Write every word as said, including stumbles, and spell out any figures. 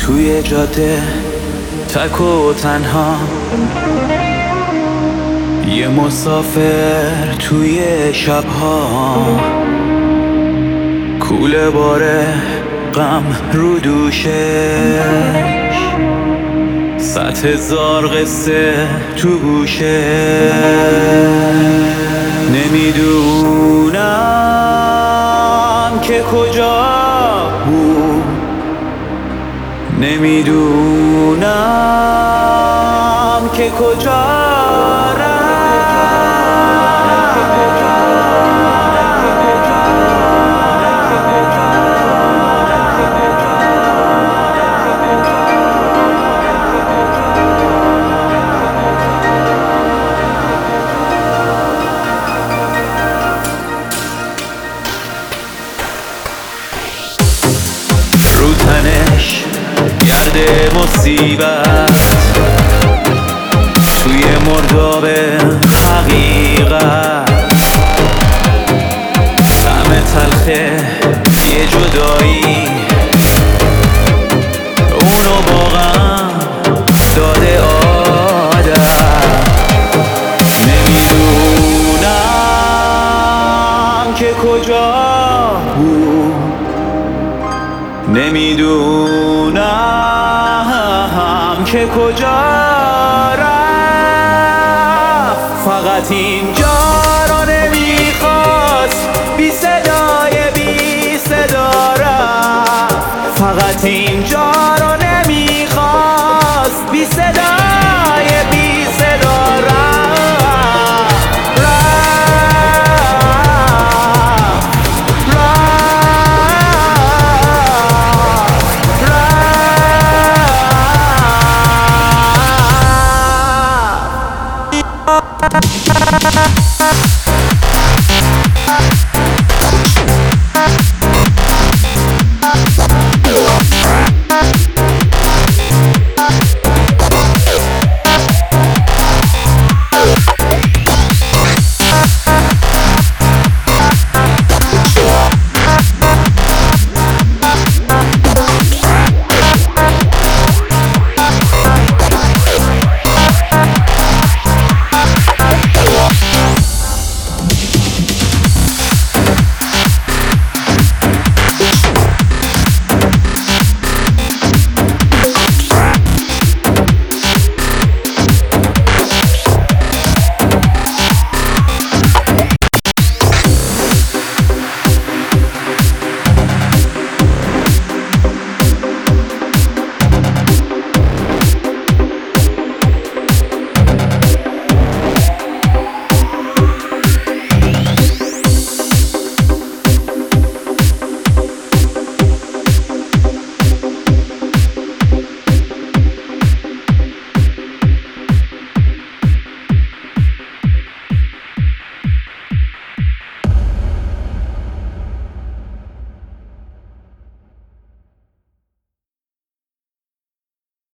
توی جاده تک و تنها، یه مسافر توی شبها، کوله باره غم رو دوشش، صد هزار قصه تو گوشه. نمیدونم که کجا بود، نمیدونم که کجا رو تنش گرد مصیبت، توی مرداب حقیقت، طعم تلخه یه جدایی، اونو با غم داده آدم. نمیدونم که کجا بود، نمیدونم که کجا رفت، فقط اینجا رو نمیخواست، بی صدای بی صدا رفت، فقط اینجا